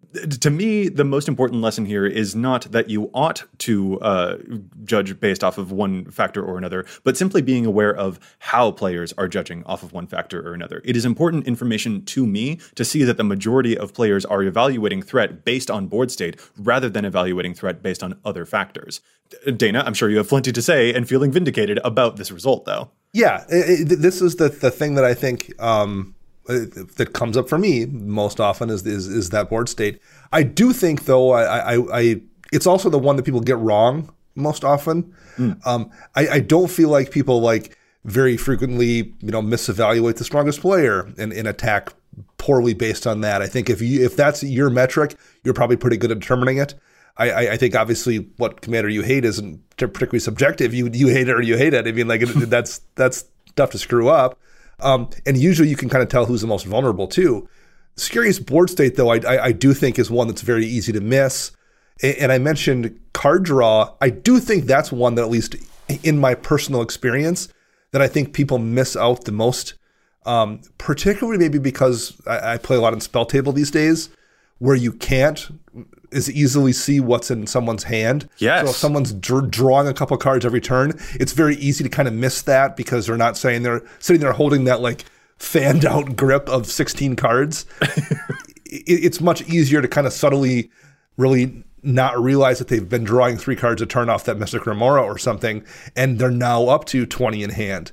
To me, the most important lesson here is not that you ought to judge based off of one factor or another, but simply being aware of how players are judging off of one factor or another. It is important information to me to see that the majority of players are evaluating threat based on board state rather than evaluating threat based on other factors. Dana, I'm sure you have plenty to say and feeling vindicated about this result, though. Yeah, this is the thing that I think that comes up for me most often is that board state. I do think, though, I it's also the one that people get wrong most often. I don't feel like people very frequently misevaluate the strongest player and attack poorly based on that. I think if that's your metric, you're probably pretty good at determining it. I think obviously what commander you hate isn't particularly subjective. You hate it or you hate it. I mean, that's tough to screw up. And usually you can kind of tell who's the most vulnerable too. Scariest board state, though, I do think is one that's very easy to miss. And I mentioned card draw. I do think that's one that, at least in my personal experience, that I think people miss out the most, particularly maybe because I play a lot in Spell Table these days, where you can't as easily see what's in someone's hand. Yes. So if someone's drawing a couple cards every turn, it's very easy to kind of miss that because they're not sitting there holding that fanned out grip of 16 cards. It's much easier to kind of subtly really not realize that they've been drawing 3 cards a turn off that Mystic Remora or something, and they're now up to 20 in hand.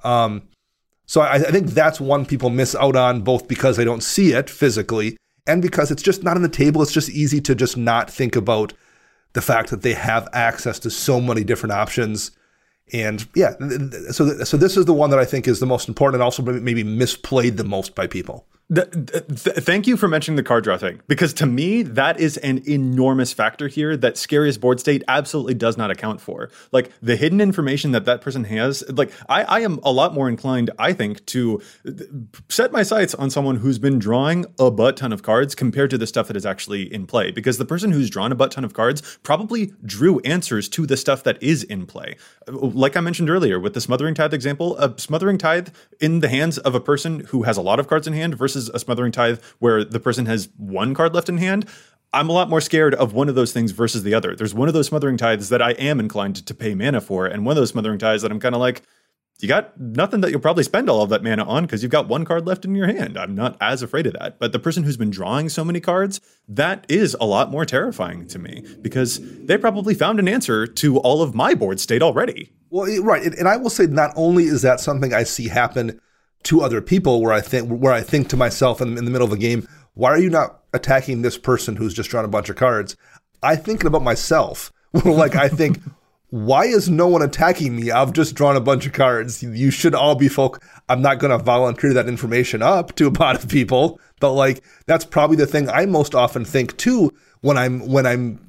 So I think that's one people miss out on, both because they don't see it physically and because it's just not on the table. It's just easy to just not think about the fact that they have access to so many different options. And yeah, so this is the one that I think is the most important and also maybe misplayed the most by people. Thank you for mentioning the card draw thing, because to me, that is an enormous factor here that Scariest Board State absolutely does not account for. The hidden information that person has, I am a lot more inclined, I think, to set my sights on someone who's been drawing a butt ton of cards compared to the stuff that is actually in play, because the person who's drawn a butt ton of cards probably drew answers to the stuff that is in play. Like I mentioned earlier with the Smothering Tithe example, a Smothering Tithe in the hands of a person who has a lot of cards in hand versus a Smothering Tithe where the person has 1 card left in hand, I'm a lot more scared of one of those things versus the other. There's one of those Smothering Tithes that I am inclined to pay mana for, and one of those Smothering Tithes that I'm kind of like, you got nothing that you'll probably spend all of that mana on because you've got 1 card left in your hand. I'm not as afraid of that. But the person who's been drawing so many cards, that is a lot more terrifying to me because they probably found an answer to all of my board state already. Well, right. And I will say not only is that something I see happen to other people where I think to myself in the middle of a game, why are you not attacking this person who's just drawn a bunch of cards? I think about myself. I think, why is no one attacking me? I've just drawn a bunch of cards. You should all be I'm not going to volunteer that information up to a lot of people, but that's probably the thing I most often think too when I'm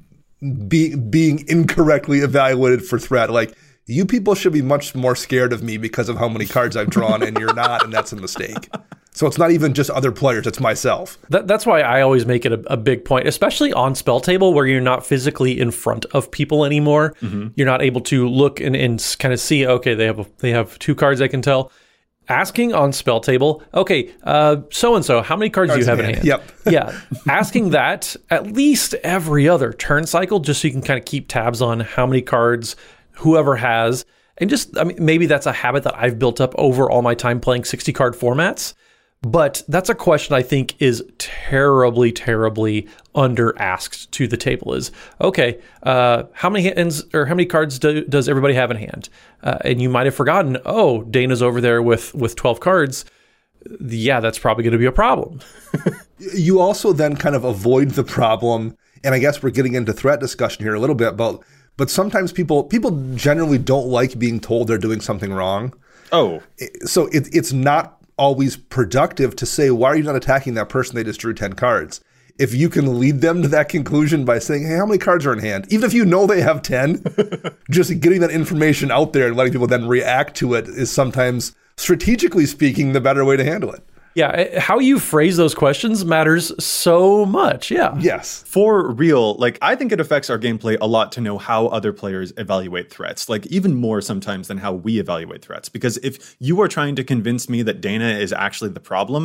being incorrectly evaluated for threat. You people should be much more scared of me because of how many cards I've drawn, and you're not, and that's a mistake. So it's not even just other players, it's myself. That's why I always make it a big point, especially on Spell Table where you're not physically in front of people anymore. Mm-hmm. You're not able to look and kind of see, okay, they have 2 cards I can tell. Asking on Spell Table, okay, so-and-so, how many cards do you have in hand? Yep. Yeah. Asking that at least every other turn cycle, just so you can kind of keep tabs on how many cards whoever has. And maybe that's a habit that I've built up over all my time playing 60-card formats. But that's a question I think is terribly, terribly under-asked to the table is, okay, how many hands or how many cards does everybody have in hand? And you might have forgotten, oh, Dana's over there with 12 cards. Yeah, that's probably going to be a problem. You also then kind of avoid the problem, and I guess we're getting into threat discussion here a little bit, but sometimes people generally don't like being told they're doing something wrong. Oh. So it's not always productive to say, why are you not attacking that person? They just drew 10 cards. If you can lead them to that conclusion by saying, hey, how many cards are in hand? Even if you know they have 10, just getting that information out there and letting people then react to it is sometimes, strategically speaking, the better way to handle it. Yeah, how you phrase those questions matters so much. Yeah. Yes. For real, I think it affects our gameplay a lot to know how other players evaluate threats, even more sometimes than how we evaluate threats. Because if you are trying to convince me that Dana is actually the problem,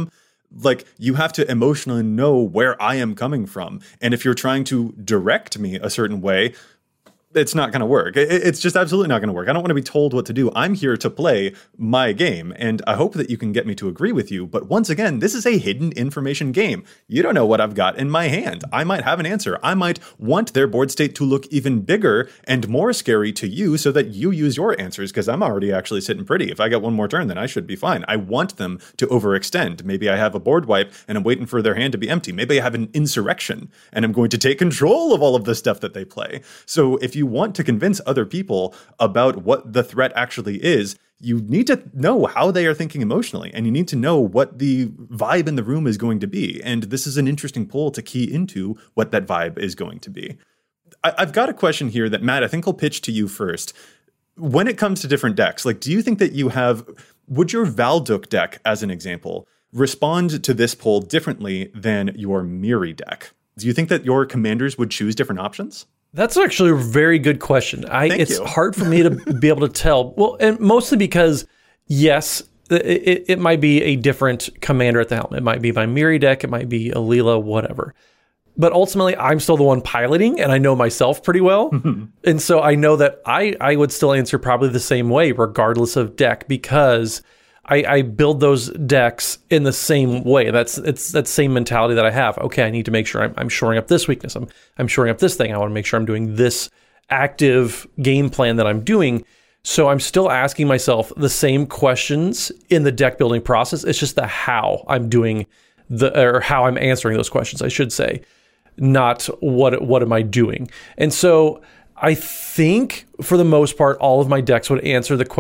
Like, you have to emotionally know where I am coming from. And if you're trying to direct me a certain way, it's not going to work. It's just absolutely not going to work. I don't want to be told what to do. I'm here to play my game, and I hope that you can get me to agree with you. But once again, this is a hidden information game. You don't know what I've got in my hand. I might have an answer. I might want their board state to look even bigger and more scary to you so that you use your answers, because I'm already actually sitting pretty. If I get one more turn, then I should be fine. I want them to overextend. Maybe I have a board wipe and I'm waiting for their hand to be empty. Maybe I have an insurrection and I'm going to take control of all of the stuff that they play. So if you want to convince other people about what the threat actually is, you need to know how they are thinking emotionally, and you need to know what the vibe in the room is going to be. And this is an interesting poll to key into what that vibe is going to be. I've got a question here that, Matt, I think I'll pitch to you first. When it comes to different decks, like, do you think that would your Valduk deck, as an example, respond to this poll differently than your Miri deck? Do you think that your commanders would choose different options? That's actually a very good question. It's hard for me to be able to tell. Well, and mostly because, yes, it might be a different commander at the helm. It might be my Miri deck. It might be Alila, whatever. But ultimately, I'm still the one piloting, and I know myself pretty well. And so I know that I would still answer probably the same way, regardless of deck, because I build those decks in the same way. It's that same mentality that I have. Okay, I need to make sure I'm shoring up this weakness. I'm shoring up this thing. I want to make sure I'm doing this active game plan that I'm doing. So I'm still asking myself the same questions in the deck building process. It's just the how I'm doing or how I'm answering those questions, I should say, not what am I doing. And so I think for the most part, all of my decks would answer this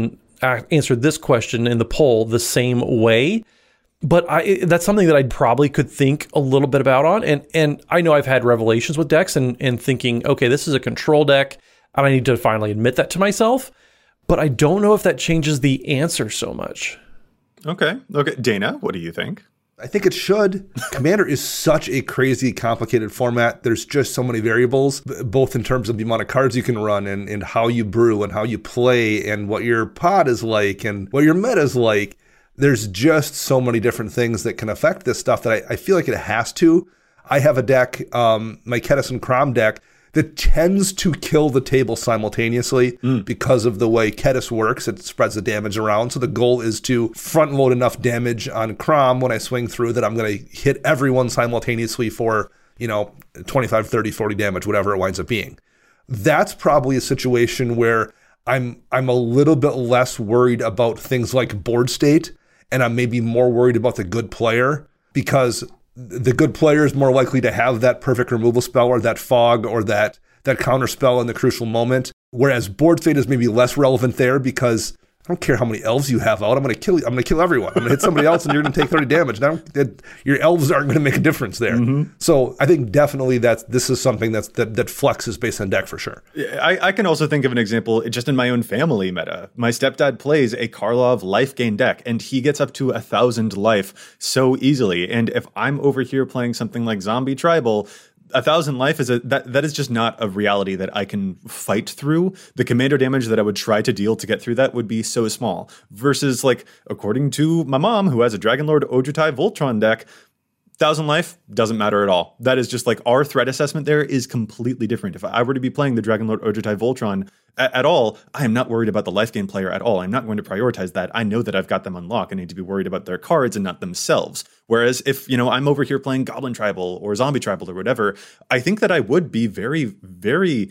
question in the poll the same way. But that's something that I probably could think a little bit about and I know I've had revelations with decks and thinking, okay, this is a control deck, and I need to finally admit that to myself. But I don't know if that changes the answer so much. Okay. Dana, what do you think? I think it should. Commander is such a crazy, complicated format. There's just so many variables, both in terms of the amount of cards you can run and how you brew and how you play and what your pod is like and what your meta is like. There's just so many different things that can affect this stuff that I feel like it has to. I have a deck, my Kediss and Crom deck, that tends to kill the table simultaneously because of the way Kediss works. It spreads the damage around. So the goal is to front load enough damage on Crom when I swing through that I'm going to hit everyone simultaneously for, 25, 30, 40 damage, whatever it winds up being. That's probably a situation where I'm a little bit less worried about things like board state, and I'm maybe more worried about the good player, because the good player is more likely to have that perfect removal spell or that fog or that counter spell in the crucial moment. Whereas board fate is maybe less relevant there, because I don't care how many elves you have out. I'm going to kill you. I'm going to kill everyone. I'm going to hit somebody else and you're going to take 30 damage. Now, your elves aren't going to make a difference there. Mm-hmm. So I think definitely this is something that flexes based on deck for sure. I can also think of an example just in my own family meta. My stepdad plays a Karlov life gain deck, and he gets up to 1,000 life so easily. And if I'm over here playing something like Zombie Tribal, 1,000 life is that is just not a reality that I can fight through. The commander damage that I would try to deal to get through that would be so small. Versus, like, according to my mom, who has a Dragonlord Ojutai Voltron deck, 1,000 life doesn't matter at all. That is just like our threat assessment there is completely different. If I were to be playing the Dragonlord Ojutai Voltron at all, I am not worried about the life gain player at all. I'm not going to prioritize that. I know that I've got them unlocked. I need to be worried about their cards and not themselves. Whereas if, I'm over here playing Goblin Tribal or Zombie Tribal or whatever, I think that I would be very, very...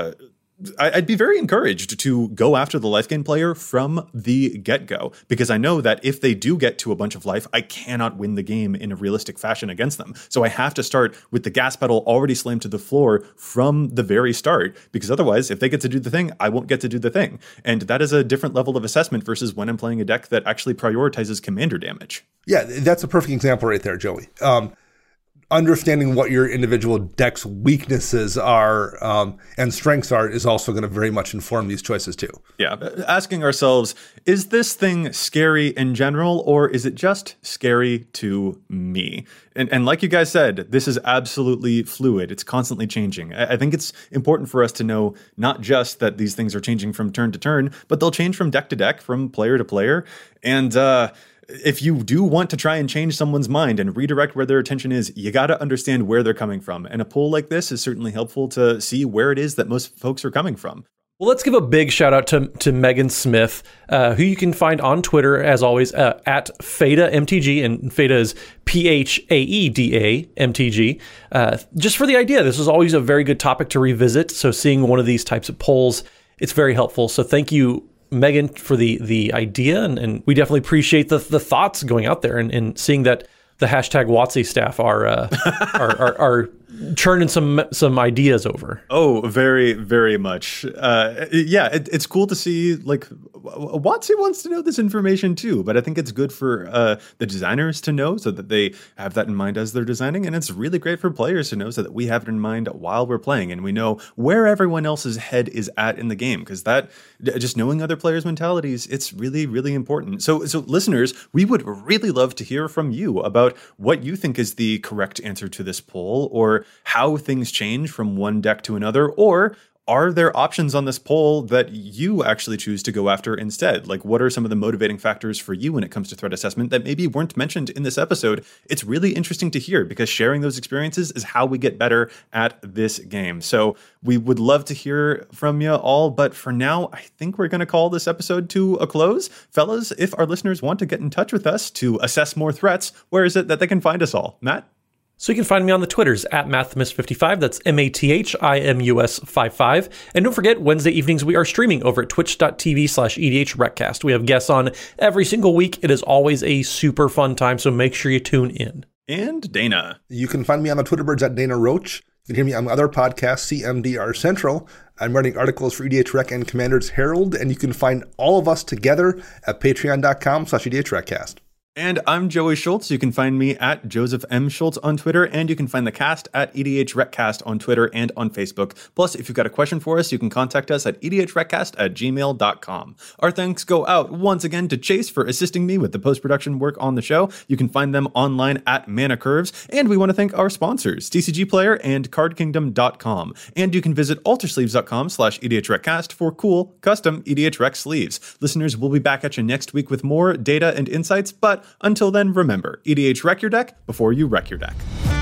I'd be very encouraged to go after the life gain player from the get-go, because I know that if they do get to a bunch of life, I cannot win the game in a realistic fashion against them. So I have to start with the gas pedal already slammed to the floor from the very start, because otherwise, if they get to do the thing, I won't get to do the thing. And that is a different level of assessment versus when I'm playing a deck that actually prioritizes commander damage. Yeah, that's a perfect example right there, Joey. Understanding what your individual deck's weaknesses are and strengths are is also going to very much inform these choices too. Yeah, asking ourselves, is this thing scary in general, or is it just scary to me? And like you guys said, this is absolutely fluid. It's constantly changing. I think it's important for us to know not just that these things are changing from turn to turn, but they'll change from deck to deck, from player to player. And if you do want to try and change someone's mind and redirect where their attention is, you got to understand where they're coming from. And a poll like this is certainly helpful to see where it is that most folks are coming from. Well, let's give a big shout out to Megan Smith, who you can find on Twitter, as always, at FaedaMTG, and Faeda is PhaedaMTG. Just for the idea, this is always a very good topic to revisit. So seeing one of these types of polls, it's very helpful. So thank you, Megan, for the idea, and we definitely appreciate the thoughts going out there and seeing that the hashtag WotC staff are churning some ideas over. Oh, very, very much. It's cool to see, like, WotC wants to know this information too, but I think it's good for the designers to know so that they have that in mind as they're designing, and it's really great for players to know so that we have it in mind while we're playing, and we know where everyone else's head is at in the game, because that, just knowing other players' mentalities, it's really, really important. So listeners, we would really love to hear from you about what you think is the correct answer to this poll, or how things change from one deck to another, or are there options on this poll that you actually choose to go after instead? Like, what are some of the motivating factors for you when it comes to threat assessment that maybe weren't mentioned in this episode? It's really interesting to hear, because sharing those experiences is how we get better at this game. So we would love to hear from you all, but for now, I think we're going to call this episode to a close. Fellas, if our listeners want to get in touch with us to assess more threats, where is it that they can find us all? Matt? So you can find me on the Twitters at Mathimus55. That's MATHIMUS55. And don't forget, Wednesday evenings we are streaming over at twitch.tv/EDHRECast. We have guests on every single week. It is always a super fun time, so make sure you tune in. And Dana. You can find me on the Twitter birds at Dana Roach. You can hear me on other podcasts, CMDR Central. I'm writing articles for EDHREC and Commander's Herald, and you can find all of us together at patreon.com/EDHRECast. And I'm Joey Schultz. You can find me at Joseph M. Schultz on Twitter, and you can find the cast at EDHRECast on Twitter and on Facebook. Plus, if you've got a question for us, you can contact us at edhrecast@gmail.com. Our thanks go out once again to Chase for assisting me with the post-production work on the show. You can find them online at Mana Curves. And we want to thank our sponsors, TCG Player and CardKingdom.com. And you can visit altersleeves.com/EDHRECast for cool, custom EDHREC sleeves. Listeners, we'll be back at you next week with more data and insights, but until then, remember, EDHREC your deck before you wreck your deck.